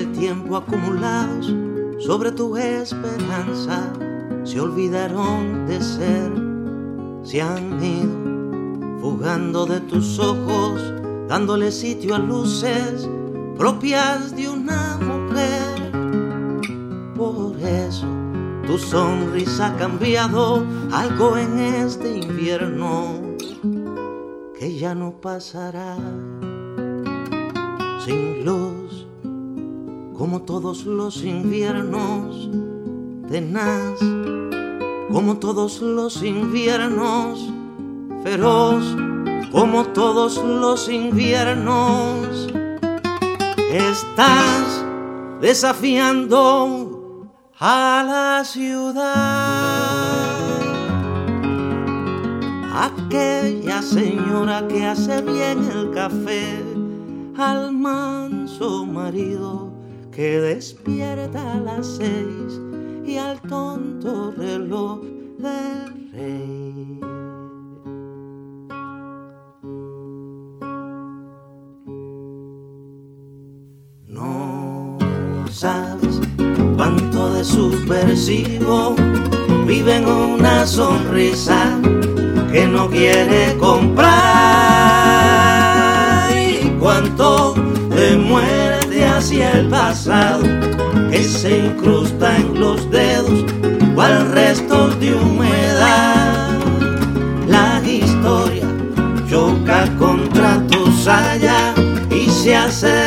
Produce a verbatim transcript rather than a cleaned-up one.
tiempo acumulados sobre tu esperanza se olvidaron de ser, se han ido fugando de tus ojos, dándole sitio a luces propias de una mujer. Por eso tu sonrisa ha cambiado algo en este invierno que ya no pasará. Sin luz, como todos los inviernos, tenaz, como todos los inviernos, feroz, como todos los inviernos. Estás desafiando a la ciudad, aquella señora que hace bien el café, al manso marido que despierta a las seis y al tonto reloj del rey. No sabes cuánto de subversivo vive en una sonrisa que no quiere comprar, y cuánto de muerte hacia el pasado que se incrusta en los dedos cual restos de humedad. La historia choca contra tu saya y se hace